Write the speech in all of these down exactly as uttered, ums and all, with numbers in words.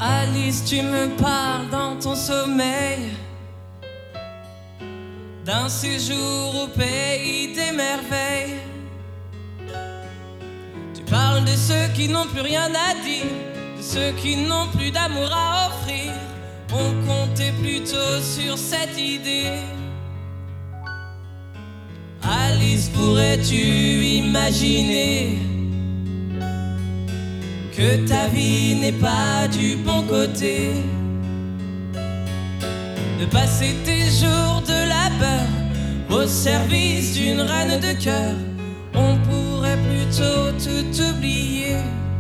Alice, tu me parles dans ton sommeil d'un séjour au pays des merveilles. Tu parles de ceux qui n'ont plus rien à dire, de ceux qui n'ont plus d'amour à offrir. On comptait plutôt sur cette idée. Alice, pourrais-tu imaginer que ta vie n'est pas du bon côté, de passer tes jours de labeur au service d'une reine de cœur? On pourrait plutôt tout oublier,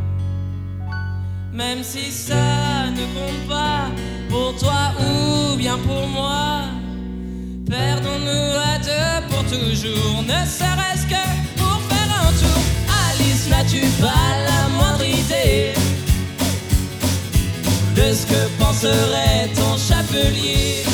même si ça ne compte pas pour toi ou bien pour moi. Perdons-nous à deux pour toujours, ne serait-ce que pour faire un tour. Alice, n'as-tu pas la moindre idée de ce que penserait ton chapelier?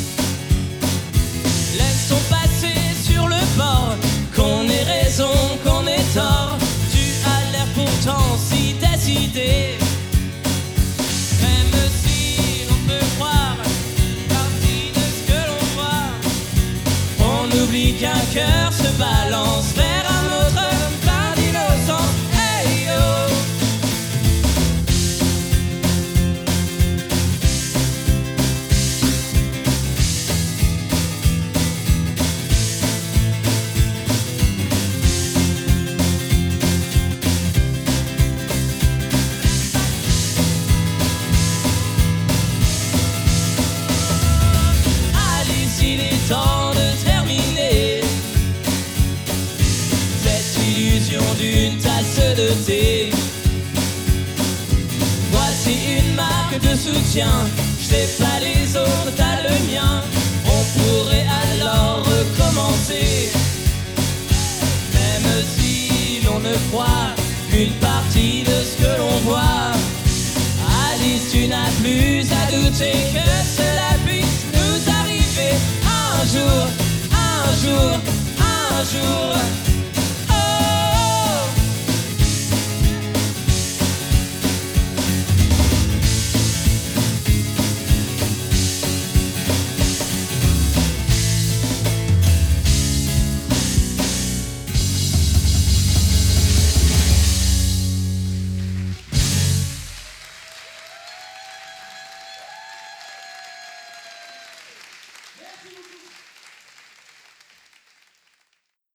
Laissons passer sur le bord, qu'on ait raison, qu'on ait tort. Tu as l'air pourtant si décidé, même si l'on peut croire partie de ce que l'on voit. On oublie qu'un cœur se balance vers un autre plein d'innocence. Hey yo! Alice, il est temps de terminer cette illusion d'une tasse de thé. Voici une marque de soutien, je t'ai pas les autres, t'as le mien. On pourrait alors recommencer, même si l'on ne croit qu'une partie de ce que l'on voit. Alice, tu n'as plus à douter que cela puisse nous arriver un jour, un jour, un jour.